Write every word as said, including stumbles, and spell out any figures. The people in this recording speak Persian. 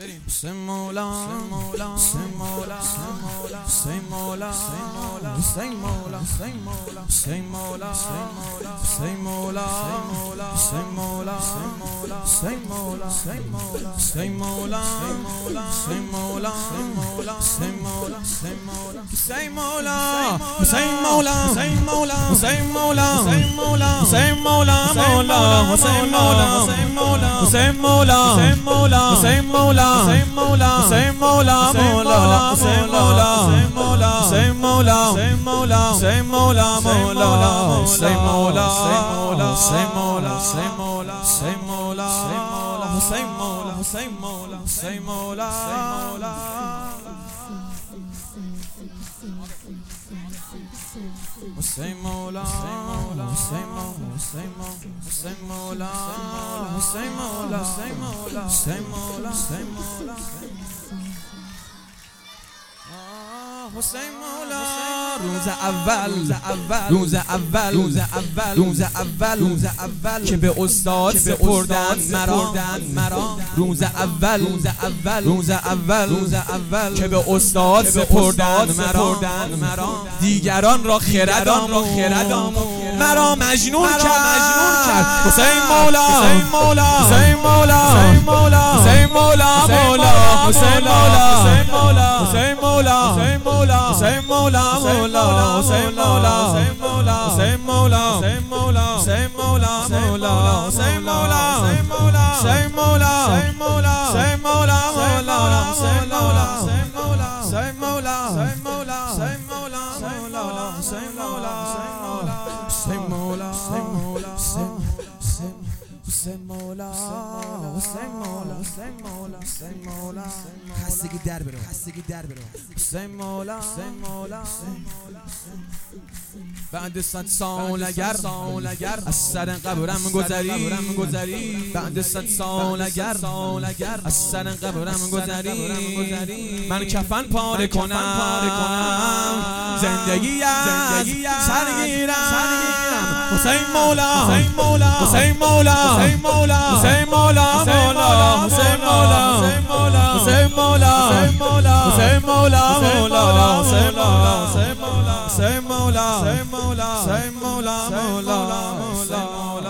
حسین مولا حسین مولا حسین مولا حسین مولا حسین مولا حسین مولا حسین مولا حسین مولا حسین مولا حسین مولا حسین مولا حسین مولا حسین مولا حسین مولا حسین مولا حسین مولا حسین مولا حسین مولا حسین مولا مولا حسین مولا حسین مولا حسین مولا حسین مولا حسین مولا حسین مولا حسین مولا مولا حسین مولا حسین مولا حسین مولا حسین مولا حسین مولا مولا حسین مولا حسین مولا حسین مولا حسین مولا حسین مولا حسین مولا حسین مولا حسین مولا حسین مولا حسین مولا حسین مولا حسین مولا حسین مولا حسین مولا حسین مولا روز اول روز اول روز اول روز اول روز اول که به استاد سپردن مرا روز اول روز اول روز اول روز اول که به استاد سپردن مرا دیگران را خردام خردام مرا مجنون کرد حسین مولا حسین مولا حسین مولا حسین مولا حسین مولا مولا حسین مولا حسین مولا حسین مولا حسین مولا حسین مولا مولا حسین مولا حسین مولا حسین مولا حسین مولا حسین مولا مولا حسین مولا حسین مولا حسین مولا حسین مولا حسین مولا مولا حسین مولا حسین مولا حسین مولا حسین مولا حسین مولا مولا حسین مولا حسین مولا حسین مولا حسین مولا حسین مولا حسین مولا حسین مولا خستگی در برو خستگی در برو حسین مولا حسین مولا بعد صد سال اگر از سر قبرم گذری بعد صد سال اگر از سر قبرم گذری من کفن پاره کنم زندگی از سر گیرم حسین مولا حسین مولا حسین مولا حسین مولا حسین مولا مولا حسین مولا حسین مولا حسین مولا حسین مولا حسین مولا مولا حسین مولا حسین مولا حسین مولا حسین مولا حسین مولا مولا